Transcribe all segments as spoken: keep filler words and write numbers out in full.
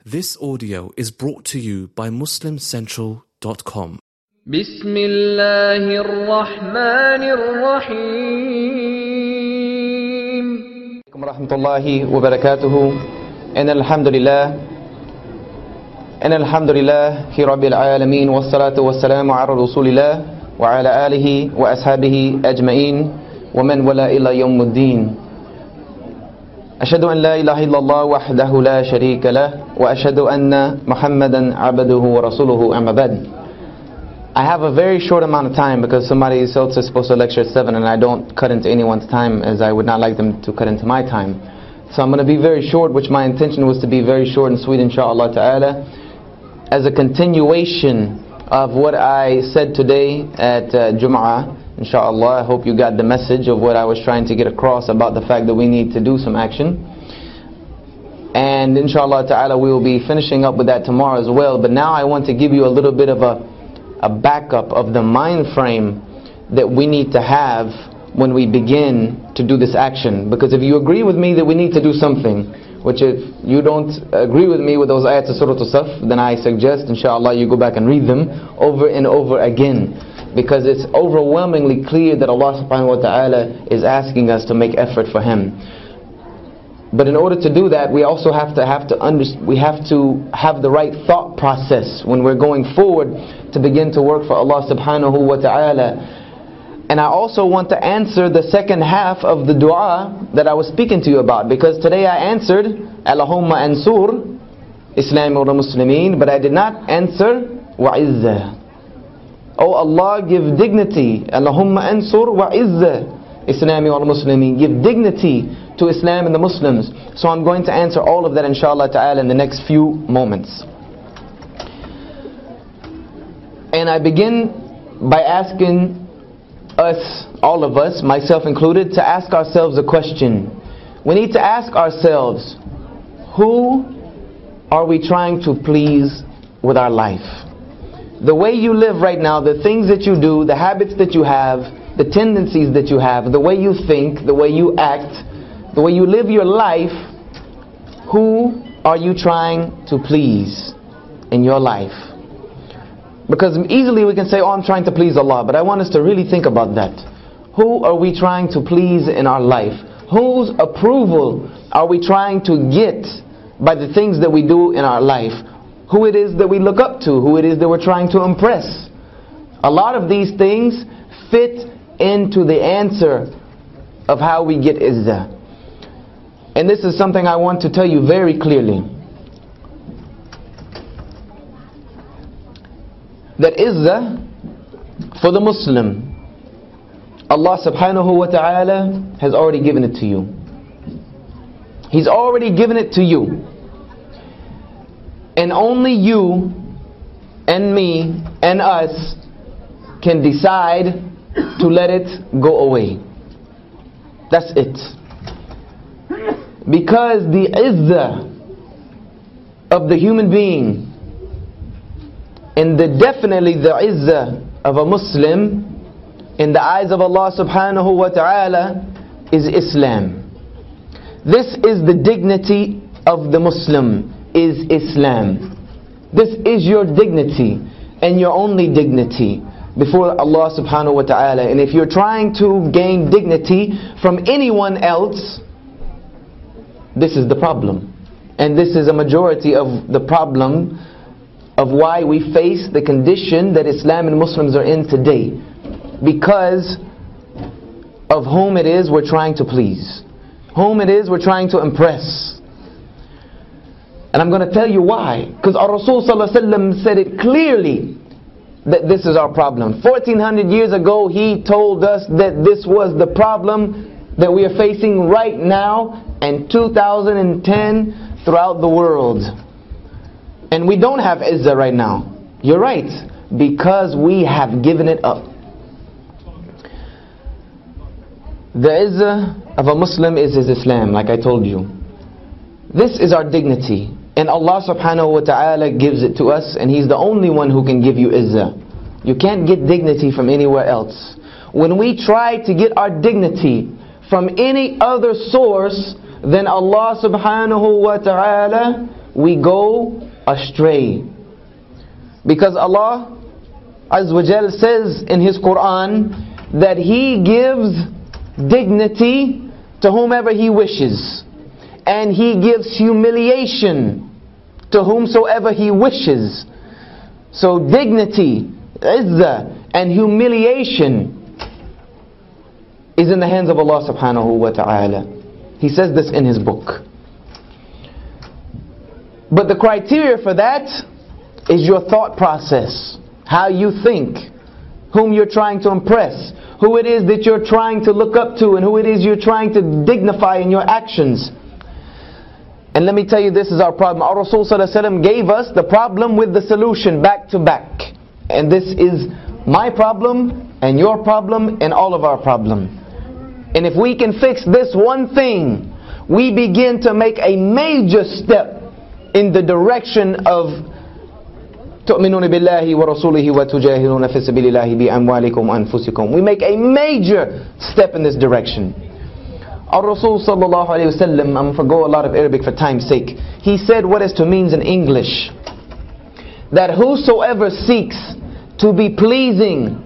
This audio is brought to you by Muslim Central dot com. بسم الله الرحمن الرحيم. ورحمة الله وبركاته. إن الحمد لله إن الحمد لله رب العالمين والصلاة والسلام على رسول الله وعلى آله وأصحابه أجمعين ومن ولا إلى يوم الدين. أشهد أن لا إله إلا الله وحده لا شريك له وأشهد أن محمدا عبده ورسوله أما بعد. I have a very short amount of time because somebody else is supposed to lecture at seven and I don't cut into anyone's time as I would not like them to cut into my time. So I'm going to be very short, which my intention was to be very short and sweet, inshallah ta'ala, as a continuation of what I said today at uh, Jum'ah. Inshallah, I hope you got the message of what I was trying to get across about the fact that we need to do some action. And inshallah ta'ala, we will be finishing up with that tomorrow as well. But now I want to give you a little bit of a, a backup of the mind frame that we need to have when we begin to do this action. Because if you agree with me that we need to do something, which if you don't agree with me with those ayats of Surah As-Saff, then I suggest inshallah you go back and read them over and over again. Because it's overwhelmingly clear that Allah subhanahu wa ta'ala is asking us to make effort for Him. But in order to do that, we also have to have to under, we have to have the right thought process when we're going forward to begin to work for Allah subhanahu wa ta'ala. And I also want to answer the second half of the dua that I was speaking to you about, because today I answered Allahumma ansur Islam wa Muslimin, but I did not answer wa izzah. Oh Allah, give dignity, Allahumma ansur wa izzah Islami wal Muslimin, give dignity to Islam and the Muslims. So I'm going to answer all of that inshallah ta'ala in the next few moments. And I begin by asking us, all of us, myself included, to ask ourselves a question. We need to ask ourselves, who are we trying to please with our life? The way you live right now, the things that you do, the habits that you have, the tendencies that you have, the way you think, the way you act, the way you live your life, who are you trying to please in your life? Because easily we can say, oh, I'm trying to please Allah, but I want us to really think about that. Who are we trying to please in our life? Whose approval are we trying to get by the things that we do in our life? Who it is that we look up to, who it is that we're trying to impress. A lot of these things fit into the answer of how we get izzah. And this is something I want to tell you very clearly. That izzah for the Muslim, Allah subhanahu wa ta'ala has already given it to you. He's already given it to you. And only you and me and us can decide to let it go away. That's it. Because the izzah of the human being and the definitely the izzah of a Muslim in the eyes of Allah subhanahu wa ta'ala is Islam. This is the dignity of the Muslim, is Islam. This is your dignity and your only dignity before Allah subhanahu wa ta'ala. And if you're trying to gain dignity from anyone else, this is the problem. And this is a majority of the problem of why we face the condition that Islam and Muslims are in today. Because of whom it is we're trying to please, whom it is we're trying to impress. And I'm going to tell you why. Because our Rasul sallallahu alaihi wasallam said it clearly that this is our problem. fourteen hundred years ago he told us that this was the problem that we are facing right now in two thousand ten throughout the world. And we don't have izzah right now. You're right. Because we have given it up. The izzah of a Muslim is his Islam, like I told you. This is our dignity. And Allah subhanahu wa ta'ala gives it to us, and He's the only one who can give you izzah. You can't get dignity from anywhere else. When we try to get our dignity from any other source, then Allah subhanahu wa ta'ala we go astray. Because Allah Azza wa Jal says in His Quran that He gives dignity to whomever He wishes, and He gives humiliation to whomsoever He wishes. So dignity, izzah, and humiliation is in the hands of Allah subhanahu wa ta'ala. He says this in His book. But the criteria for that is your thought process. How you think, whom you're trying to impress, who it is that you're trying to look up to, and who it is you're trying to dignify in your actions. And let me tell you, this is our problem. Our Rasul Sallallahu Alaihi Wasallam gave us the problem with the solution back to back. And this is my problem, and your problem, and all of our problem. And if we can fix this one thing, we begin to make a major step in the direction of تؤمنون بالله ورسوله وتجاهدون في سبيل الله بأموالكم وأنفسكم. We make a major step in this direction. Our Rasul sallallahu alayhi wa sallam, I'm going to forgo a lot of Arabic for time's sake. He said what is to means in English, that whosoever seeks to be pleasing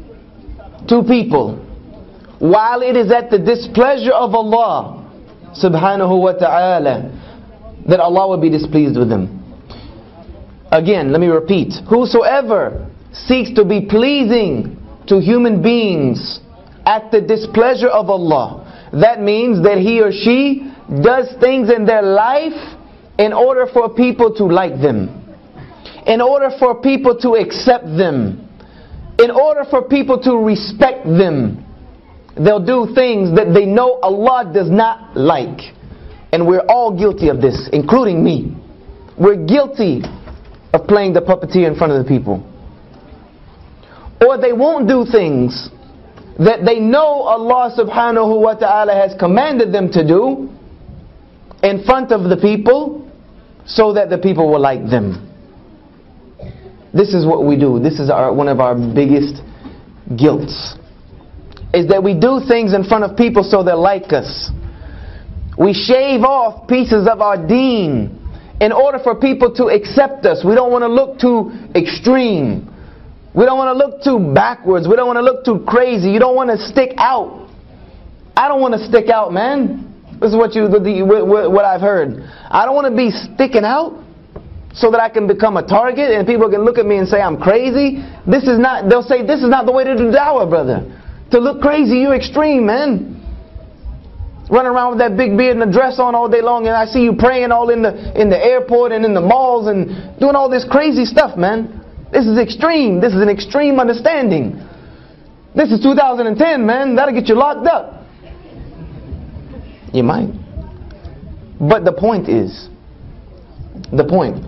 to people while it is at the displeasure of Allah subhanahu wa ta'ala, that Allah will be displeased with them. Again, let me repeat. Whosoever seeks to be pleasing to human beings at the displeasure of Allah, that means that he or she does things in their life in order for people to like them, in order for people to accept them, in order for people to respect them. They'll do things that they know Allah does not like. And we're all guilty of this, including me. We're guilty of playing the puppeteer in front of the people. Or they won't do things that they know Allah subhanahu wa ta'ala has commanded them to do in front of the people, so that the people will like them. This is what we do. This is our, one of our biggest guilts, is that we do things in front of people so they'll like us. We shave off pieces of our deen in order for people to accept us. We don't want to look too extreme. We don't want to look too backwards. We don't want to look too crazy. You don't want to stick out. I don't want to stick out, man. This is what you, what I've heard. I don't want to be sticking out so that I can become a target and people can look at me and say I'm crazy. This is not, they'll say this is not the way to do dawah, brother. To look crazy, you're extreme, man. Running around with that big beard and a dress on all day long, and I see you praying all in the in the airport and in the malls and doing all this crazy stuff, man. This is extreme. This is an extreme understanding. This is two thousand ten, man. That'll get you locked up. You might. But the point is, the point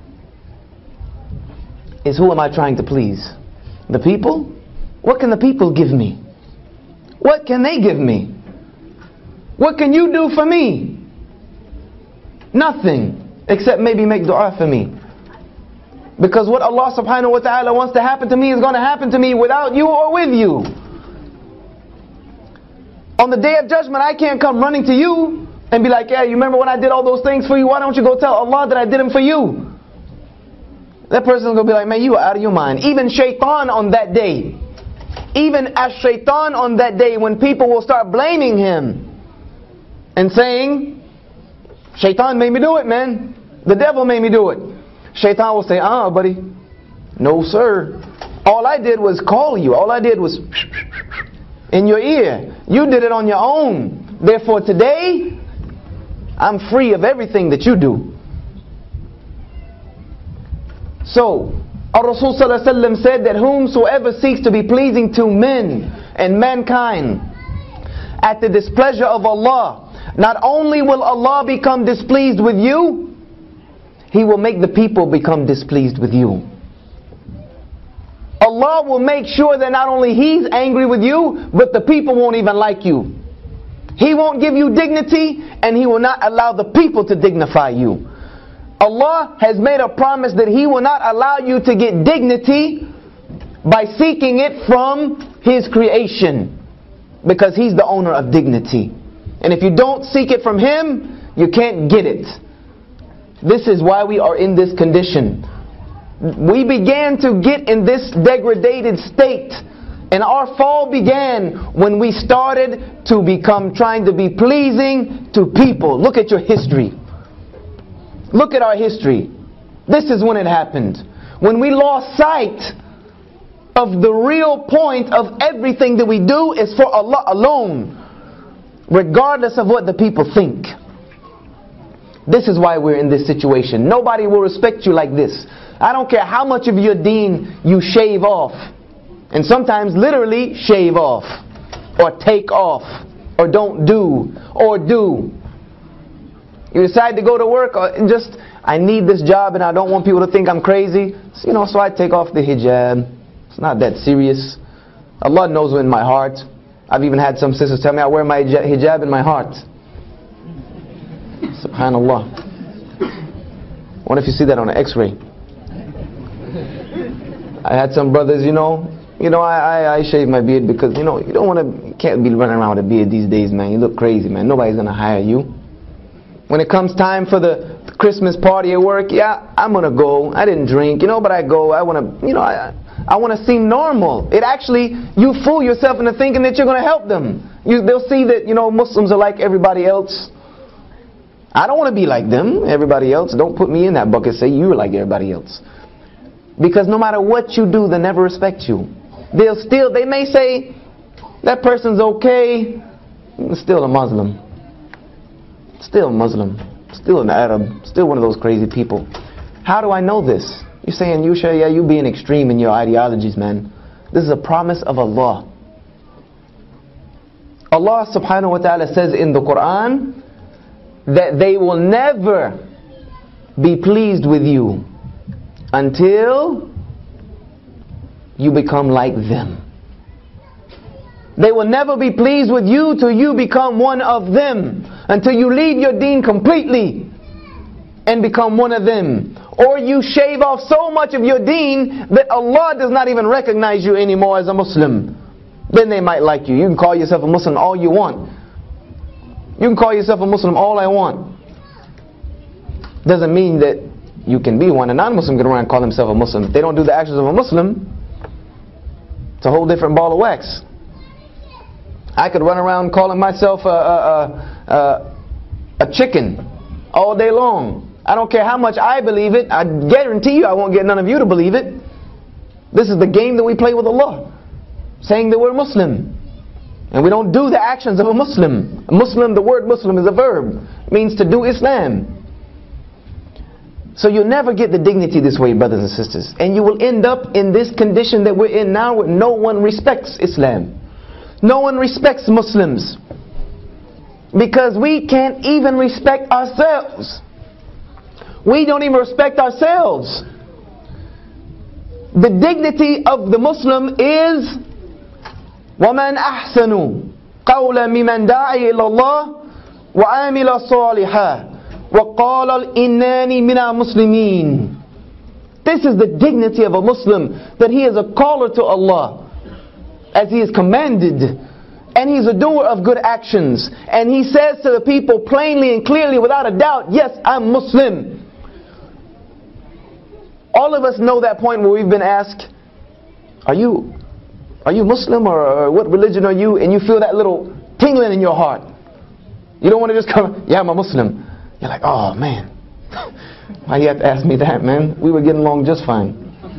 is, who am I trying to please? The people? What can the people give me? What can they give me? What can you do for me? Nothing, except maybe make dua for me. Because what Allah subhanahu wa ta'ala wants to happen to me is going to happen to me without you or with you. On the day of judgment, I can't come running to you and be like, yeah, you remember when I did all those things for you? Why don't you go tell Allah that I did them for you? That person's going to be like, man, you are out of your mind. Even shaitan on that day, even as shaitan on that day, when people will start blaming him and saying, shaitan made me do it, man. The devil made me do it. Shaitan will say, ah, buddy, no sir. All I did was call you. All I did was in your ear. You did it on your own. Therefore today, I'm free of everything that you do. So, our Rasul Sallallahu Alaihi Wasallam said that whomsoever seeks to be pleasing to men and mankind at the displeasure of Allah, not only will Allah become displeased with you, He will make the people become displeased with you. Allah will make sure that not only He's angry with you, but the people won't even like you. He won't give you dignity, and He will not allow the people to dignify you. Allah has made a promise that He will not allow you to get dignity by seeking it from His creation, because He's the owner of dignity. And if you don't seek it from Him, you can't get it. This is why we are in this condition. We began to get in this degraded state, and our fall began when we started to become trying to be pleasing to people. Look at your history. Look at our history. This is when it happened. When we lost sight of the real point of everything that we do is for Allah alone, regardless of what the people think. This is why we're in this situation. Nobody will respect you like this. I don't care how much of your deen you shave off. And sometimes literally shave off. Or take off. Or don't do. Or do. You decide to go to work or just, I need this job and I don't want people to think I'm crazy. So, you know, so I take off the hijab. It's not that serious. Allah knows in my heart. I've even had some sisters tell me I wear my hijab in my heart. Subhanallah. What if you see that on an x-ray? I had some brothers, you know, you know, I, I, I shave my beard because, you know, you don't want to, you can't be running around with a beard these days, man. You look crazy, man. Nobody's going to hire you. When it comes time for the Christmas party at work, yeah, I'm going to go. I didn't drink, you know, but I go. I want to, you know, I, I want to seem normal. It actually, you fool yourself into thinking that you're going to help them. You, they'll see that, you know, Muslims are like everybody else. I don't want to be like them, everybody else. Don't put me in that bucket. Say you're like everybody else. Because no matter what you do, they'll never respect you. They'll still, they may say, that person's okay, still a Muslim. Still a Muslim. Still an Arab. Still one of those crazy people. How do I know this? You're saying, Yusha, yeah, you being extreme in your ideologies, man. This is a promise of Allah. Allah subhanahu wa ta'ala says in the Quran that they will never be pleased with you until you become like them. They will never be pleased with you till you become one of them. Until you leave your deen completely and become one of them. Or you shave off so much of your deen that Allah does not even recognize you anymore as a Muslim. Then they might like you. You can call yourself a Muslim all you want. You can call yourself a Muslim all I want. Doesn't mean that you can be one. A non-Muslim can run and call himself a Muslim. If they don't do the actions of a Muslim, it's a whole different ball of wax. I could run around calling myself a, a, a, a chicken all day long. I don't care how much I believe it. I guarantee you I won't get none of you to believe it. This is the game that we play with Allah, saying that we're Muslim. And we don't do the actions of a Muslim. A Muslim, the word Muslim is a verb. It means to do Islam. So you'll never get the dignity this way, brothers and sisters. And you will end up in this condition that we're in now where no one respects Islam. No one respects Muslims. Because we can't even respect ourselves. We don't even respect ourselves. The dignity of the Muslim is وَمَنْ أَحْسَنُ قَوْلًا مِمَنْ دَاعِي إِلَى اللَّهِ وَعَامِلَ صَالِحًا وَقَالَ الْإِنَّانِ مِنَ الْمُسْلِمِينَ. This is the dignity of a Muslim, that he is a caller to Allah as he is commanded, and he's a doer of good actions, and he says to the people plainly and clearly without a doubt, yes, I'm Muslim. All of us know that point where we've been asked, are you are you Muslim, or, or what religion are you? And you feel that little tingling in your heart. You don't want to just come, yeah, I'm a Muslim. You're like, oh man, why do you have to ask me that, man? We were getting along just fine.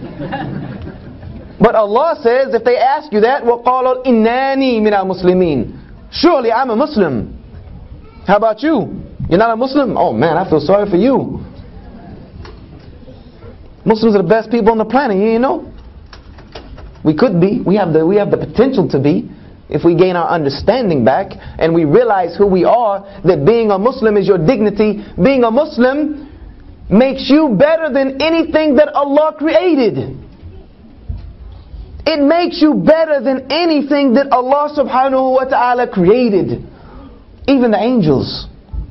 But Allah says, if they ask you that, وَقَالَ إِنَّانِي مِنَ الْمُسْلِمِينَ. Surely I'm a Muslim. How about you? You're not a Muslim? Oh man, I feel sorry for you. Muslims are the best people on the planet, you know? We could be. We have the we have the potential to be, if we gain our understanding back and we realize who we are, that being a Muslim is your dignity. Being a Muslim makes you better than anything that Allah created. It makes you better than anything that Allah subhanahu wa ta'ala created. Even the angels.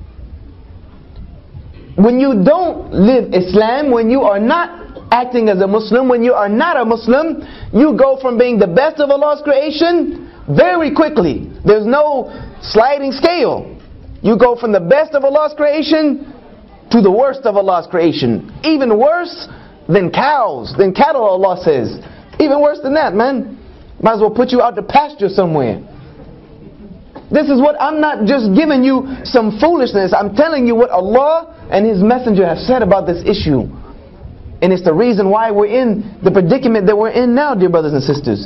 When you don't live Islam, when you are not acting as a Muslim, when you are not a Muslim, you go from being the best of Allah's creation very quickly. There's no sliding scale. You go from the best of Allah's creation to the worst of Allah's creation. Even worse than cows, than cattle, Allah says. Even worse than that, man. Might as well put you out to pasture somewhere. This is what, I'm not just giving you some foolishness. I'm telling you what Allah and His Messenger have said about this issue. And it's the reason why we're in the predicament that we're in now, dear brothers and sisters.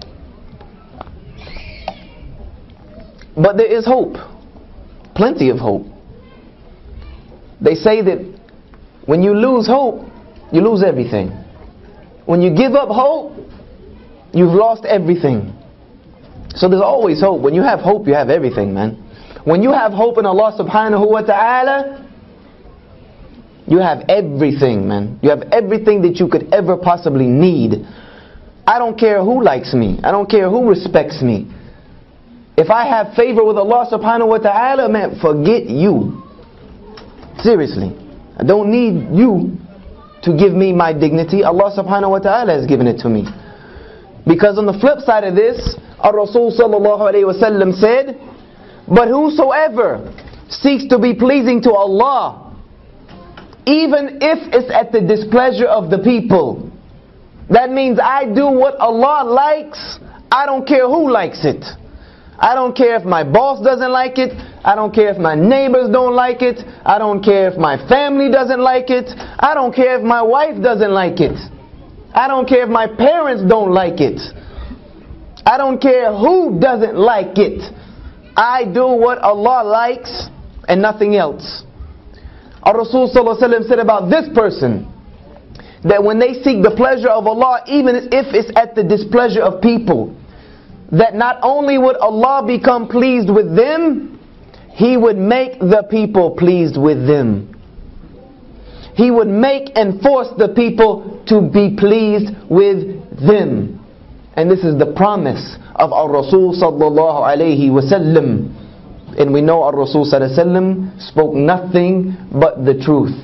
But there is hope. Plenty of hope. They say that when you lose hope, you lose everything. When you give up hope, you've lost everything. So there's always hope. When you have hope, you have everything, man. When you have hope in Allah subhanahu wa ta'ala, you have everything, man. You have everything that you could ever possibly need. I don't care who likes me. I don't care who respects me. If I have favor with Allah subhanahu wa ta'ala, man, forget you. Seriously. I don't need you to give me my dignity. Allah subhanahu wa ta'ala has given it to me. Because on the flip side of this, Ar-Rasul sallallahu alayhi wa sallam said, but whosoever seeks to be pleasing to Allah, even if it's at the displeasure of the people, that means I do what Allah likes, I don't care who likes it. I don't care if my boss doesn't like it. I don't care if my neighbors don't like it. I don't care if my family doesn't like it. I don't care if my wife doesn't like it. I don't care if my parents don't like it. I don't care who doesn't like it. I do what Allah likes and nothing else. Ar-Rasul sallallahu alayhi wa sallam said about this person, that when they seek the pleasure of Allah, even if it's at the displeasure of people, that not only would Allah become pleased with them, He would make the people pleased with them. He would make and force the people to be pleased with them. And this is the promise of our Rasul sallallahu alayhi wa sallam. And we know our Rasul sallallahu alayhi wa sallam spoke nothing but the truth.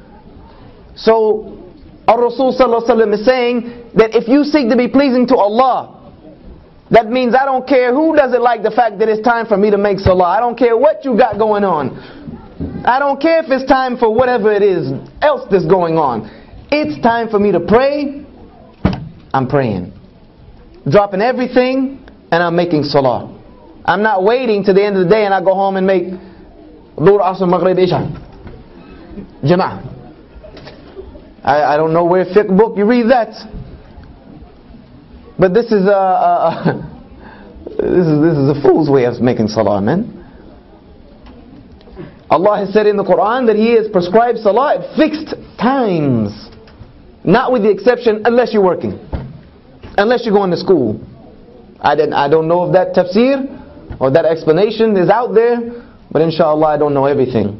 So our Rasul sallallahu alayhi wa sallam is saying that if you seek to be pleasing to Allah, that means I don't care who doesn't like the fact that it's time for me to make salah. I don't care what you got going on. I don't care if it's time for whatever it is else that's going on. It's time for me to pray. I'm praying. Dropping everything and I'm making salah. I'm not waiting to the end of the day and I go home and make Dhuhr, Asr, Maghrib, Isha. Jama'ah. I, I don't know where fiqh book you read that. But this is a, a, a this is this is a fool's way of making salah, man. Allah has said in the Quran that He has prescribed salah at fixed times, not with the exception unless you're working, unless you're going to school. I didn't. I don't know if that tafsir or that explanation is out there, but inshallah I don't know everything.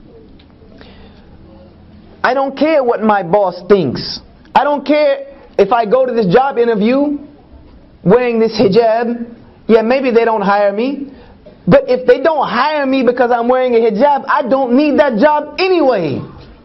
I don't care what my boss thinks. I don't care if I go to this job interview wearing this hijab. Yeah, maybe they don't hire me. But if they don't hire me because I'm wearing a hijab, I don't need that job anyway.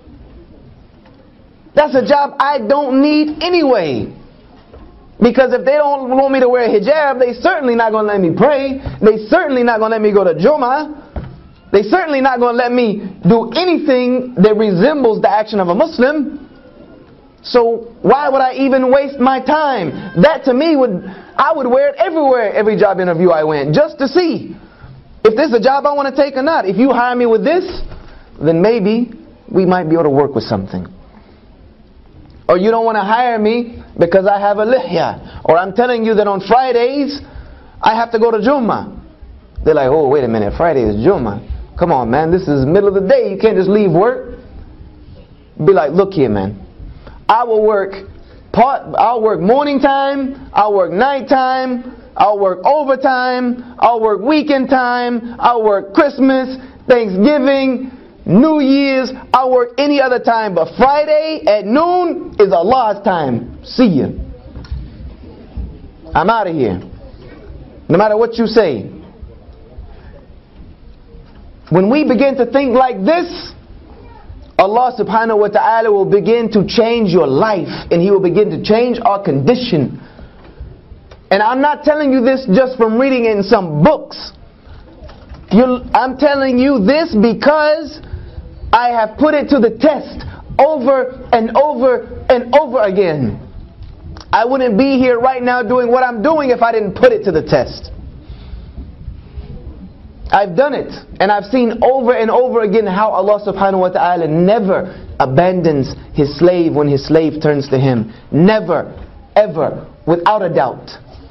That's a job I don't need anyway. Because if they don't want me to wear a hijab, they certainly not going to let me pray. They certainly not going to let me go to Jummah. They certainly not going to let me do anything that resembles the action of a Muslim. So why would I even waste my time? That to me would, I would wear it everywhere, every job interview I went, just to see if this is a job I want to take or not. If you hire me with this, then maybe we might be able to work with something. Or you don't want to hire me because I have a lihya. Or I'm telling you that on Fridays, I have to go to Jummah. They're like, oh, wait a minute, Friday is Jummah. Come on, man, this is the middle of the day. You can't just leave work. Be like, look here, man. I will work part, I'll work morning time, I'll work night time, I'll work overtime, I'll work weekend time, I'll work Christmas, Thanksgiving, New Year's, I'll work any other time. But Friday at noon is Allah's time. See ya. I'm out of here. No matter what you say. When we begin to think like this, Allah subhanahu wa ta'ala will begin to change your life, and He will begin to change our condition. And I'm not telling you this just from reading in some books. You're, I'm telling you this because I have put it to the test over and over and over again. I wouldn't be here right now doing what I'm doing if I didn't put it to the test. I've done it, and I've seen over and over again how Allah subhanahu wa ta'ala never abandons His slave when His slave turns to Him. Never, ever, without a doubt.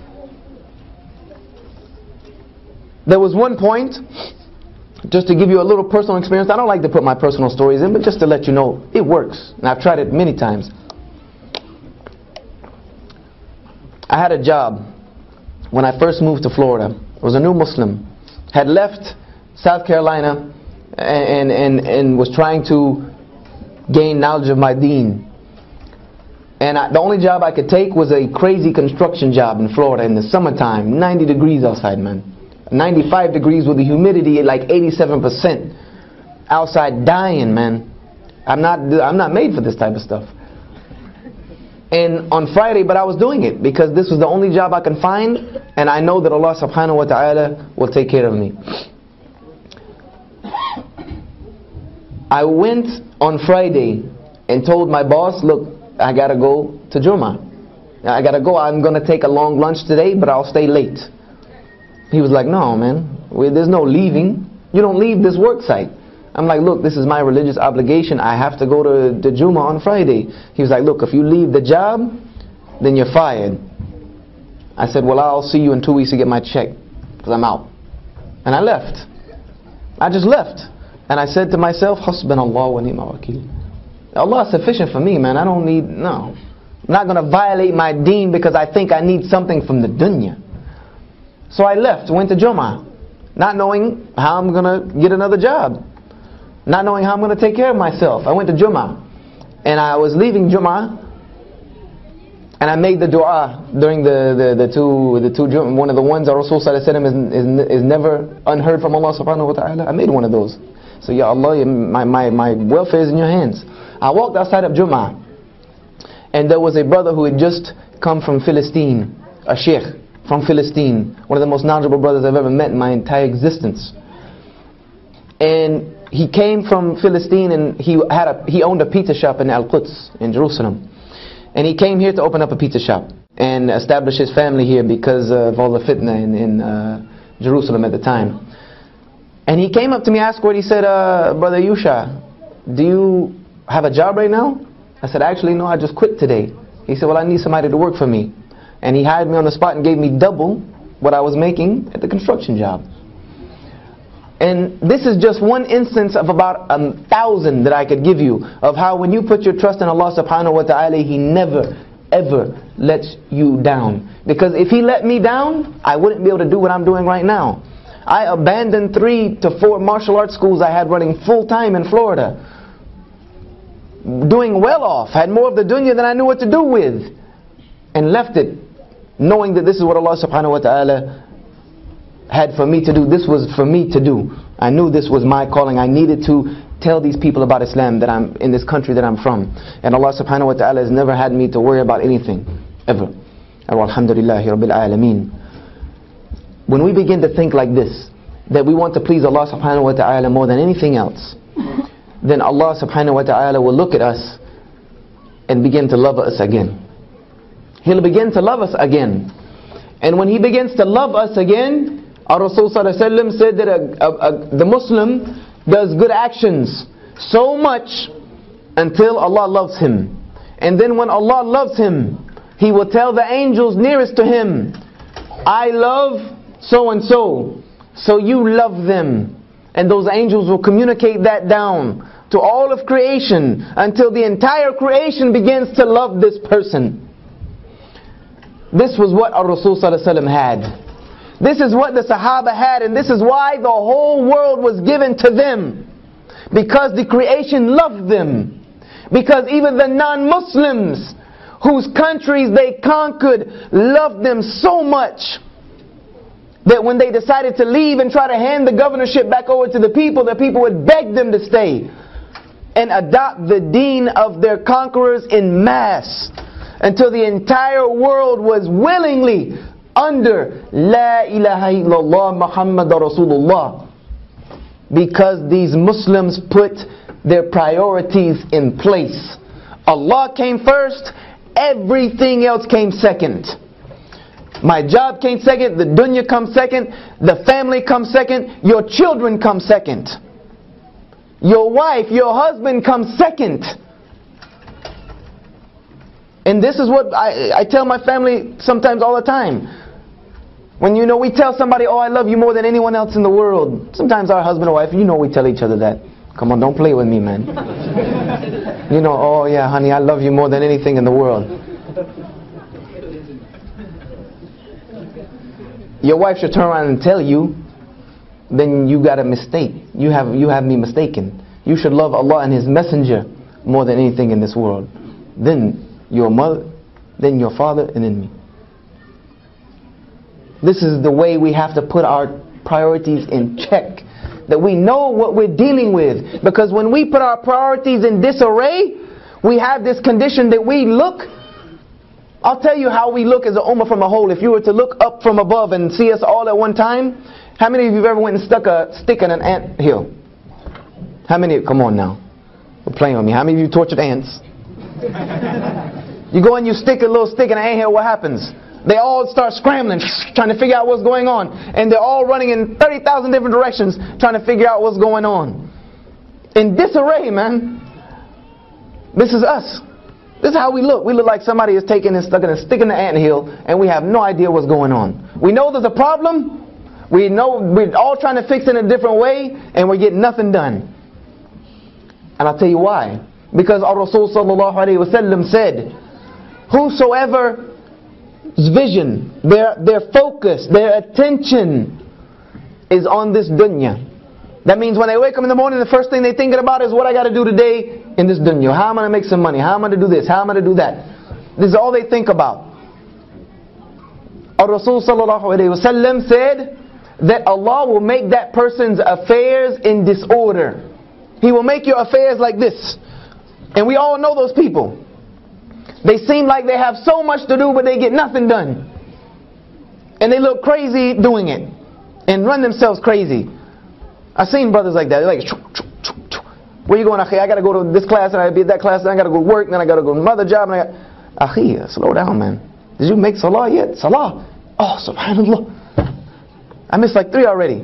There was one point, just to give you a little personal experience. I don't like to put my personal stories in, but just to let you know, it works. And I've tried it many times. I had a job when I first moved to Florida. I was a new Muslim. Had left South Carolina and, and, and was trying to gain knowledge of my deen. And I, the only job I could take was a crazy construction job in Florida in the summertime. ninety degrees outside, man. ninety-five degrees with the humidity at like eighty-seven percent. Outside dying, man. I'm not, I'm not made for this type of stuff. And on Friday, but I was doing it because this was the only job I can find, and I know that Allah subhanahu wa ta'ala will take care of me. I went on Friday and told my boss, look, I gotta go to Jummah. I gotta go, I'm gonna take a long lunch today, but I'll stay late. He was like, no man, there's no leaving. You don't leave this work site. I'm like, look, this is my religious obligation. I have to go to, to Jummah on Friday. He was like, look, if you leave the job, then you're fired. I said, well, I'll see you in two weeks to get my check, because I'm out. And I left. I just left. And I said to myself, Hasbunallah wa ni'mal wakeel. Allah is sufficient for me, man. I don't need, no. I'm not going to violate my deen because I think I need something from the dunya. So I left, went to Jummah, not knowing how I'm going to get another job. Not knowing how I'm going to take care of myself. I went to Jummah. And I was leaving Jummah. And I made the dua during the, the, the two, the two Jummah. One of the ones that Rasul sallallahu alaihi wasallam is, is, is never unheard from Allah subhanahu wa ta'ala. I made one of those. So Ya Allah, my, my, my welfare is in your hands. I walked outside of Jummah. And there was a brother who had just come from Philistine. A sheikh from Philistine. One of the most knowledgeable brothers I've ever met in my entire existence. And he came from Philistine, and he had a he owned a pizza shop in Al-Quds in Jerusalem, and he came here to open up a pizza shop and establish his family here because of all the fitna in, in uh, Jerusalem at the time. And he came up to me afterward. He said, uh, "Brother Yusha, do you have a job right now?" I said, "Actually, no. I just quit today." He said, "Well, I need somebody to work for me," and he hired me on the spot and gave me double what I was making at the construction job. And this is just one instance of about a thousand that I could give you of how when you put your trust in Allah subhanahu wa ta'ala, He never ever lets you down. Because if He let me down, I wouldn't be able to do what I'm doing right now. I abandoned three to four martial arts schools I had running full time in Florida. Doing well off, had more of the dunya than I knew what to do with. And left it, knowing that this is what Allah subhanahu wa ta'ala had for me to do. This was for me to do. I knew this was my calling. I needed to tell these people about Islam, that I'm in this country that I'm from. And Allah subhanahu wa ta'ala has never had me to worry about anything, ever. And alhamdulillahi rabbil alameen. When we begin to think like this, that we want to please Allah subhanahu wa ta'ala more than anything else, then Allah subhanahu wa ta'ala will look at us and begin to love us again. He'll begin to love us again. And when He begins to love us again, our Rasul sallallahu alaihi wasallam said that a, a, a, the Muslim does good actions so much until Allah loves him. And then when Allah loves him, He will tell the angels nearest to him, I love so and so, so you love them. And those angels will communicate that down to all of creation until the entire creation begins to love this person. This was what our Rasul sallallahu alaihi wasallam had. This is what the Sahaba had, and this is why the whole world was given to them. Because the creation loved them. Because even the non-Muslims, whose countries they conquered, loved them so much that when they decided to leave and try to hand the governorship back over to the people, the people would beg them to stay and adopt the deen of their conquerors in mass, until the entire world was willingly under La ilaha illallah Muhammad Rasulullah. Because these Muslims put their priorities in place. Allah came first, everything else came second. My job came second, the dunya comes second, the family comes second, your children come second. Your wife, your husband comes second. And this is what I, I tell my family sometimes all the time. When you know we tell somebody, oh, I love you more than anyone else in the world. Sometimes our husband or wife, you know we tell each other that. Come on, don't play with me, man. You know, oh yeah, honey, I love you more than anything in the world. Your wife should turn around and tell you, then you got a mistake. You have, you have me mistaken. You should love Allah and His Messenger more than anything in this world. Then your mother, then your father, and then me. This is the way we have to put our priorities in check. That we know what we're dealing with. Because when we put our priorities in disarray, we have this condition that we look. I'll tell you how we look as a ummah from a whole. If you were to look up from above and see us all at one time, how many of you have ever went and stuck a stick in an ant hill? How many? Come on now. You're playing with me. How many of you tortured ants? You go and you stick a little stick in an ant hill, what happens? They all start scrambling, trying to figure out what's going on. And they're all running in thirty thousand different directions, trying to figure out what's going on. In disarray, man. This is us. This is how we look. We look like somebody is taking and stuck in a stick in the anthill, and we have no idea what's going on. We know there's a problem. We know we're all trying to fix it in a different way, and we're getting nothing done. And I'll tell you why. Because our Rasul sallallahu alayhi wa sallam said, whosoever's vision, their, their focus, their attention is on this dunya. That means when they wake up in the morning, the first thing they're thinking about is what I got to do today in this dunya. How am I going to make some money? How am I going to do this? How am I going to do that? This is all they think about. Our Rasul sallallahu alayhi wa sallam said that Allah will make that person's affairs in disorder. He will make your affairs like this. And we all know those people. They seem like they have so much to do, but they get nothing done. And they look crazy doing it. And run themselves crazy. I've seen brothers like that. They're like, choo, choo, choo, choo. Where you going, Akhi? I got to go to this class, and I be at that class, and I got to go to work, and then I got to go to another job. And I got... Akhi, slow down, man. Did you make salah yet? Salah? Oh, subhanallah. I missed like three already.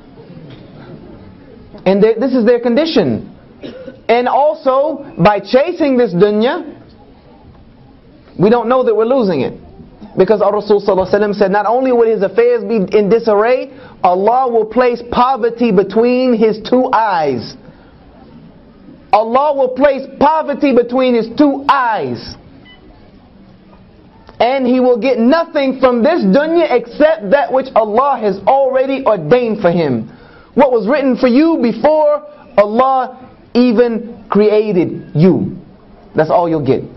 And they, this is their condition. And also, by chasing this dunya, we don't know that we're losing it. Because our Rasul sallallahu alaihi wasallam said, not only will his affairs be in disarray, Allah will place poverty between his two eyes. Allah will place poverty between his two eyes. And he will get nothing from this dunya except that which Allah has already ordained for him. What was written for you before Allah even created you. That's all you'll get.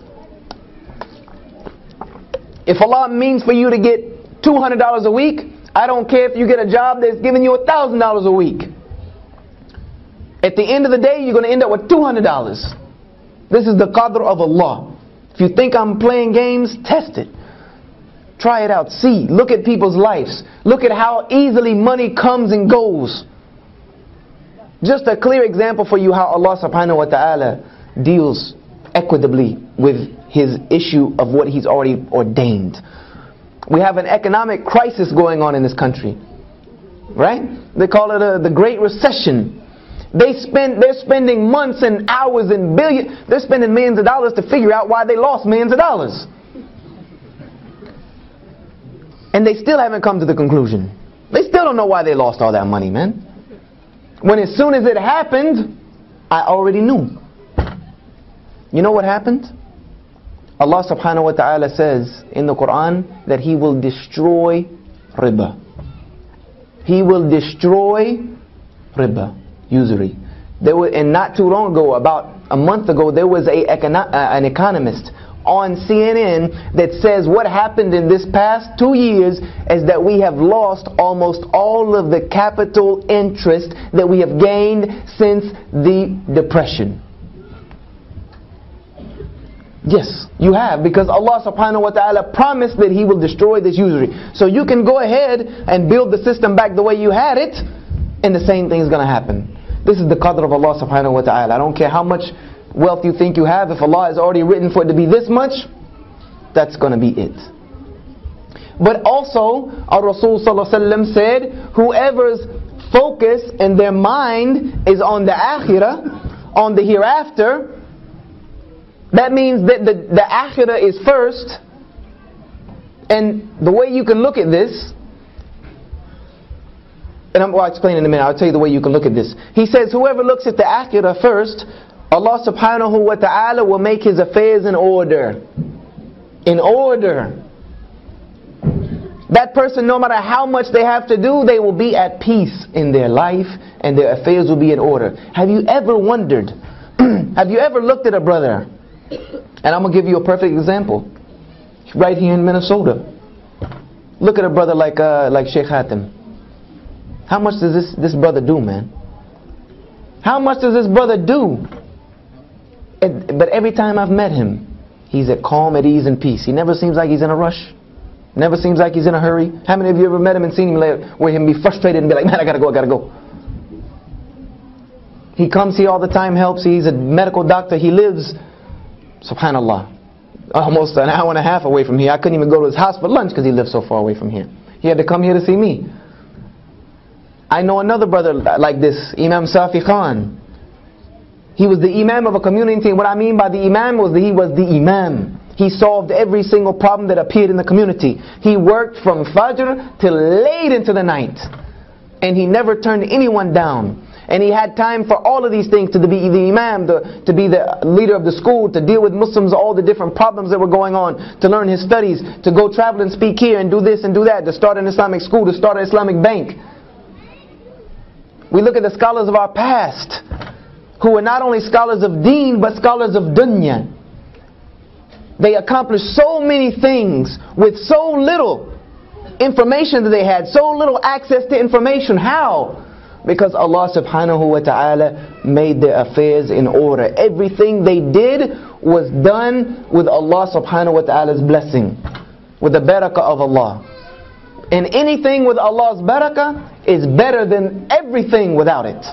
If Allah means for you to get two hundred dollars a week, I don't care if you get a job that's giving you one thousand dollars a week. At the end of the day, you're going to end up with two hundred dollars. This is the qadr of Allah. If you think I'm playing games, test it. Try it out. See. Look at people's lives. Look at how easily money comes and goes. Just a clear example for you how Allah subhanahu wa ta'ala deals equitably with His issue of what He's already ordained. We have an economic crisis going on in this country. Right? They call it a, the Great Recession. They spend, they're spending months and hours and billions, they're spending millions of dollars to figure out why they lost millions of dollars. And they still haven't come to the conclusion. They still don't know why they lost all that money, man. When as soon as it happened, I already knew. You know what happened? Allah subhanahu wa ta'ala says in the Quran that He will destroy riba. He will destroy riba, usury. There were, and not too long ago, about a month ago, there was a, econo- uh, an economist on C N N that says what happened in this past two years is that we have lost almost all of the capital interest that we have gained since the Depression. Yes, you have, because Allah subhanahu wa ta'ala promised that He will destroy this usury. So you can go ahead and build the system back the way you had it, and the same thing is going to happen. This is the qadr of Allah subhanahu wa ta'ala. I don't care how much wealth you think you have, if Allah has already written for it to be this much, that's going to be it. But also, our Rasul sallallahu alaihi wasallam said, whoever's focus and their mind is on the akhirah, on the hereafter, that means that the, the akhirah is first. And the way you can look at this, and I'm, well, I'll explain in a minute, I'll tell you the way you can look at this. He says, whoever looks at the akhirah first, Allah subhanahu wa ta'ala will make his affairs in order. In order. That person, no matter how much they have to do, they will be at peace in their life and their affairs will be in order. Have you ever wondered, have you ever looked at a brother, and I'm going to give you a perfect example, right here in Minnesota. Look at a brother like uh, like Sheikh Hatem. How much does this, this brother do, man? How much does this brother do? It, but every time I've met him, he's at calm, at ease, and peace. He never seems like he's in a rush. Never seems like he's in a hurry. How many of you ever met him and seen him later, where him be frustrated and be like, man, I gotta go, I gotta go. He comes here all the time, helps. He's a medical doctor. He lives, subhanallah, almost an hour and a half away from here. I couldn't even go to his house for lunch because he lived so far away from here. He had to come here to see me. I know another brother like this, Imam Safi Khan. He was the imam of a community. What I mean by the imam was that he was the imam. He solved every single problem that appeared in the community. He worked from Fajr till late into the night. And he never turned anyone down. And he had time for all of these things, to be the imam, the, to be the leader of the school, to deal with Muslims, all the different problems that were going on, to learn his studies, to go travel and speak here and do this and do that, to start an Islamic school, to start an Islamic bank. We look at the scholars of our past, who were not only scholars of deen, but scholars of dunya. They accomplished so many things with so little information that they had, so little access to information. How? Because Allah subhanahu wa ta'ala made their affairs in order. Everything they did was done with Allah subhanahu wa ta'ala's blessing, with the barakah of Allah. And anything with Allah's barakah is better than everything without it.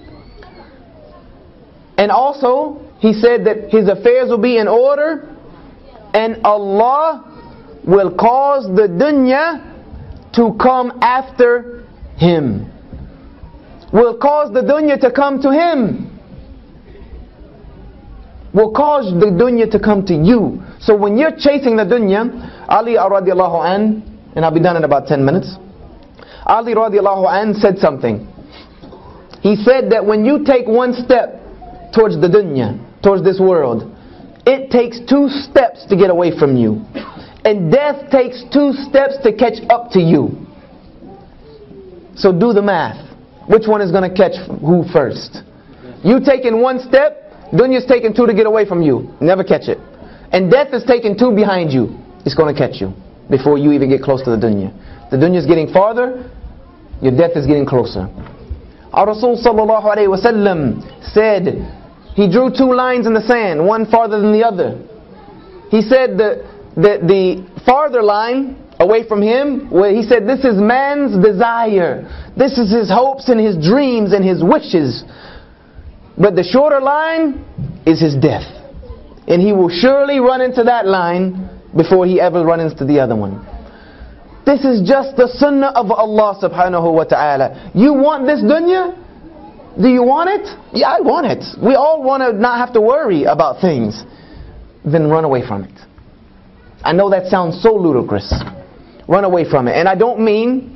And also, he said that his affairs will be in order, and Allah will cause the dunya to come after him. Will cause the dunya to come to him. Will cause the dunya to come to you. So when you're chasing the dunya, Ali radiallahu an, and I'll be done in about ten minutes. Ali radiallahu an said something. He said that when you take one step towards the dunya, towards this world, it takes two steps to get away from you. And death takes two steps to catch up to you. So do the math. Which one is going to catch who first? You taking one step, dunya's taking two to get away from you. Never catch it. And death is taking two behind you. It's going to catch you before you even get close to the dunya. The dunya is getting farther, your death is getting closer. Our Rasul sallallahu alayhi wa sallam said, he drew two lines in the sand, one farther than the other. He said the, the, the farther line away from him, where he said this is man's desire. This is his hopes and his dreams and his wishes. But the shorter line is his death. And he will surely run into that line before he ever runs into the other one. This is just the sunnah of Allah subhanahu wa ta'ala. You want this dunya? Do you want it? Yeah, I want it. We all want to not have to worry about things. Then run away from it. I know that sounds so ludicrous. Run away from it. And I don't mean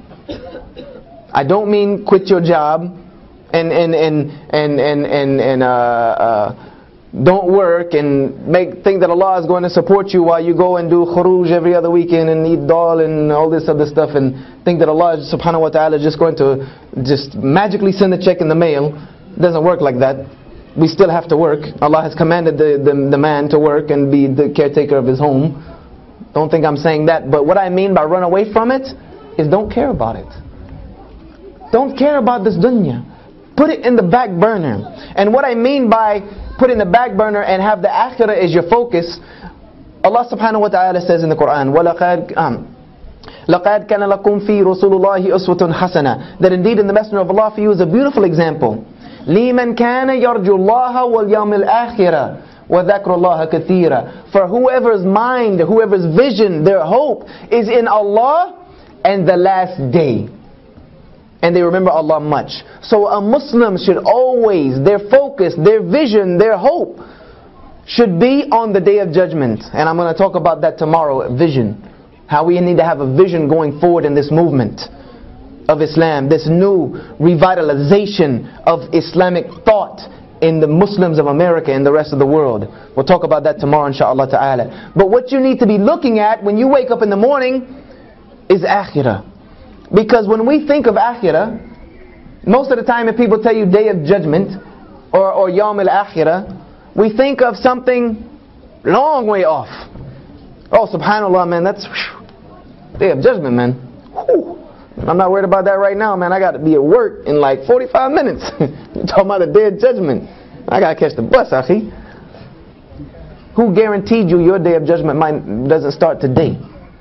I don't mean quit your job and and and and and and, and uh, uh, don't work and make think that Allah is going to support you while you go and do khuruj every other weekend and eat dal and all this other stuff, and think that Allah subhanahu wa ta'ala is just going to just magically send a check in the mail. It doesn't work like that. We still have to work. Allah has commanded the, the, the man to work and be the caretaker of his home. Don't think I'm saying that. But what I mean by run away from it is don't care about it. Don't care about this dunya. Put it in the back burner. And what I mean by put in the back burner and have the akhirah as your focus, Allah subhanahu wa ta'ala says in the Quran, وَلَقَدْ um, لَقَدْ كَانَ لَكُمْ فِي رَسُولِ اللَّهِ أُسْوَةٌ حَسَنَةٌ, that indeed in the Messenger of Allah for you is a beautiful example. لِمَنْ كَانَ يَرْجُ اللَّهَ وَالْيَوْمِ الْآخِرَةِ وَذَكْرُ اللَّهَ كَثِيرًا. For whoever's mind, whoever's vision, their hope is in Allah and the last day, and they remember Allah much. So a Muslim should always, their focus, their vision, their hope should be on the Day of Judgment. And I'm going to talk about that tomorrow, vision. How we need to have a vision going forward in this movement of Islam, this new revitalization of Islamic thought in the Muslims of America and the rest of the world. We'll talk about that tomorrow, inshaAllah ta'ala. But what you need to be looking at when you wake up in the morning is Akhirah. Because when we think of Akhirah, most of the time if people tell you Day of Judgment or, or Yawm al-Akhirah, we think of something long way off. Oh, subhanAllah, man, that's whew, Day of Judgment, man. Whew. I'm not worried about that right now, man. I got to be at work in like forty-five minutes. You're talking about the Day of Judgment. I got to catch the bus, akhi. Who guaranteed you your Day of Judgment might, doesn't start today?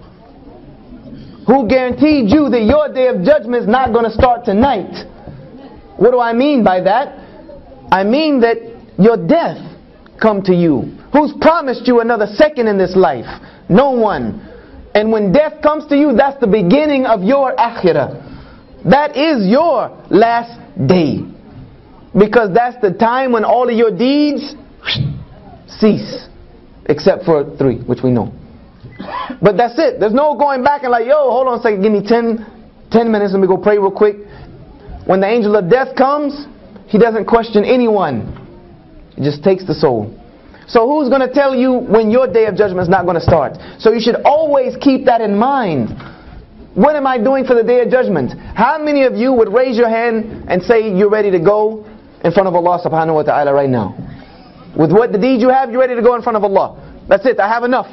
Who guaranteed you that your Day of Judgment is not going to start tonight? What do I mean by that? I mean that your death come to you. Who's promised you another second in this life? No one. And when death comes to you, that's the beginning of your Akhirah. That is your last day. Because that's the time when all of your deeds cease. Except for three, which we know. But that's it. There's no going back and like, yo, hold on a second, give me ten, ten minutes, let me go pray real quick. When the angel of death comes, he doesn't question anyone. He just takes the soul. So who's going to tell you when your Day of Judgment is not going to start? So you should always keep that in mind. What am I doing for the Day of Judgment? How many of you would raise your hand and say you're ready to go in front of Allah subhanahu wa ta'ala right now? With what the deeds you have, you're ready to go in front of Allah. That's it, I have enough.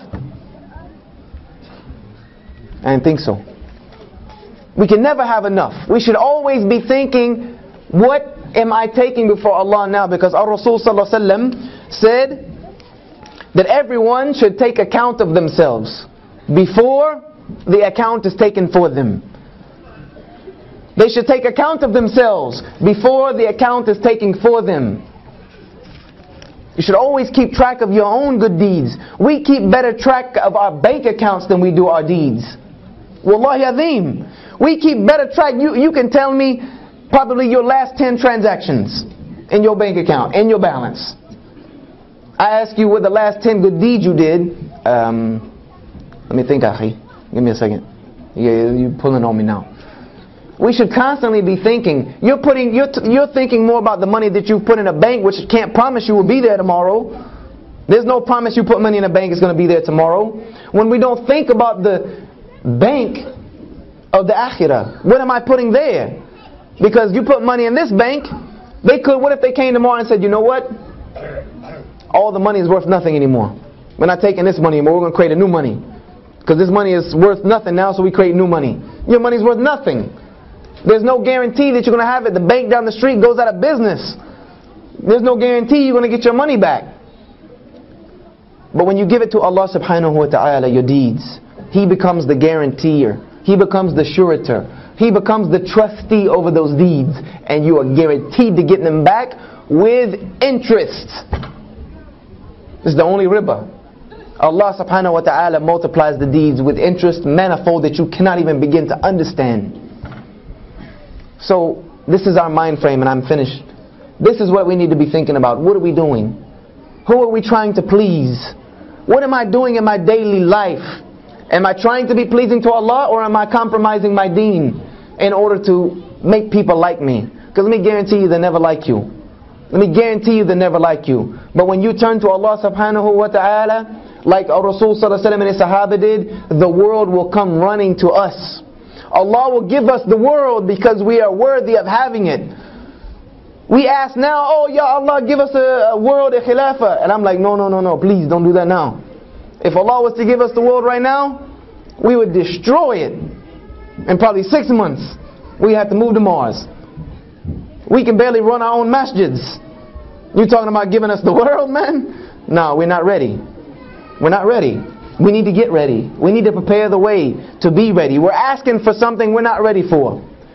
I didn't think so. We can never have enough. We should always be thinking, what am I taking before Allah now? Because our Rasul sallallahu alaihi wasallam said that everyone should take account of themselves before the account is taken for them. They should take account of themselves before the account is taken for them. You should always keep track of your own good deeds. We keep better track of our bank accounts than we do our deeds. Wallahi Azim. We keep better track. You, you can tell me probably your last ten transactions in your bank account, in your balance. I ask you what the last ten good deeds you did. Um, let me think, akhi. Give me a second. Yeah, you're pulling on me now. We should constantly be thinking. You're putting. You're, t you're thinking more about the money that you put in a bank, which can't promise you will be there tomorrow. There's no promise you put money in a bank is going to be there tomorrow. When we don't think about the bank of the Akhirah, what am I putting there? Because you put money in this bank, they could. What if they came tomorrow and said, you know what? All the money is worth nothing anymore. We're not taking this money anymore. We're going to create a new money. Because this money is worth nothing now, so we create new money. Your money's worth nothing. There's no guarantee that you're going to have it. The bank down the street goes out of business. There's no guarantee you're going to get your money back. But when you give it to Allah subhanahu wa ta'ala, your deeds, He becomes the guaranteer. He becomes the suretor. He becomes the trustee over those deeds. And you are guaranteed to get them back with interest. This is the only riba. Allah subhanahu wa ta'ala multiplies the deeds with interest manifold that you cannot even begin to understand. So this is our mind frame, and I'm finished. This is what we need to be thinking about. What are we doing? Who are we trying to please? What am I doing in my daily life? Am I trying to be pleasing to Allah, or am I compromising my deen in order to make people like me? Because let me guarantee you they'll never like you. Let me guarantee you they'll never like you. But when you turn to Allah subhanahu wa ta'ala, like our Rasul sallallahu alaihi wasallam and his Sahaba did, the world will come running to us. Allah will give us the world because we are worthy of having it. We ask now, oh Ya Allah, give us a, a world, a khilafah. And I'm like, no, no, no, no, please don't do that now. If Allah was to give us the world right now, we would destroy it. In probably six months, we have to move to Mars. We can barely run our own masjids. You talking about giving us the world, man? No, we're not ready. We're not ready. We need to get ready. We need to prepare the way to be ready. We're asking for something we're not ready for.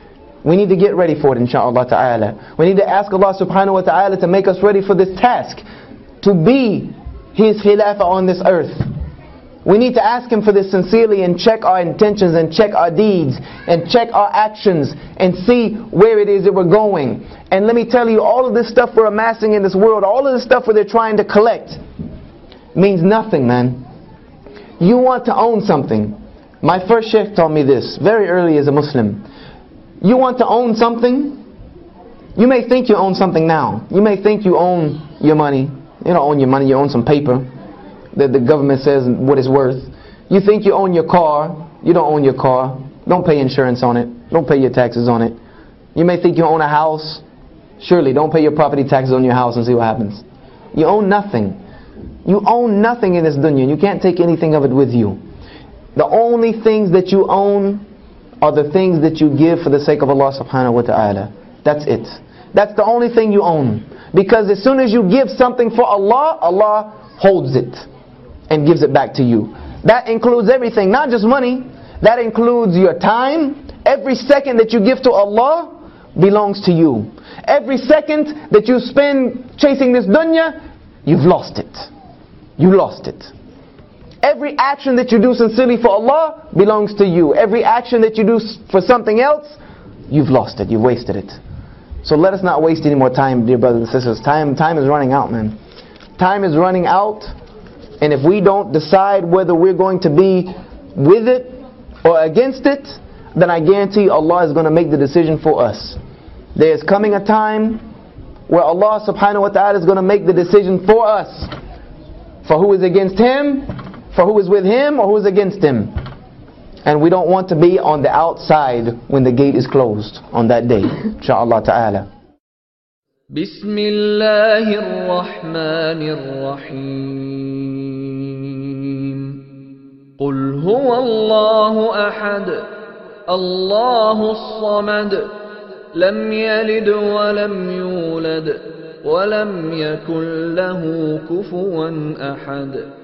We need to get ready for it, inshaAllah ta'ala. We need to ask Allah subhanahu wa ta'ala to make us ready for this task, to be His Khilafah on this earth. We need to ask Him for this sincerely and check our intentions and check our deeds and check our actions and see where it is that we're going. And let me tell you, all of this stuff we're amassing in this world, all of this stuff where they're trying to collect, means nothing, man. You want to own something. My first sheikh taught me this very early as a Muslim. You want to own something? You may think you own something now. You may think you own your money. You don't own your money, you own some paper that the government says what it's worth. You think you own your car. You don't own your car. Don't pay insurance on it. Don't pay your taxes on it. You may think you own a house. Surely don't pay your property taxes on your house and see what happens. You own nothing. You own nothing in this dunya. You can't take anything of it with you. The only things that you own are the things that you give for the sake of Allah subhanahu wa ta'ala. That's it. That's the only thing you own. Because as soon as you give something for Allah, Allah holds it and gives it back to you. That includes everything, not just money. That includes your time. Every second that you give to Allah belongs to you. Every second that you spend chasing this dunya, you've lost it. You lost it. Every action that you do sincerely for Allah belongs to you. Every action that you do for something else, you've lost it. You've wasted it. So let us not waste any more time, dear brothers and sisters. Time, time is running out, man. Time is running out. And if we don't decide whether we're going to be with it or against it, then I guarantee Allah is going to make the decision for us. There is coming a time where Allah subhanahu wa ta'ala is going to make the decision for us. For who is against Him, for who is with Him, or who is against Him. And we don't want to be on the outside when the gate is closed on that day, inshaAllah ta'ala. Bismillahir Rahmanir Rahim. Qul huwa Allahu ahad, Allahus samad, lam yalid wa lam yulad, wa lam yakul lahu kufuwan ahad.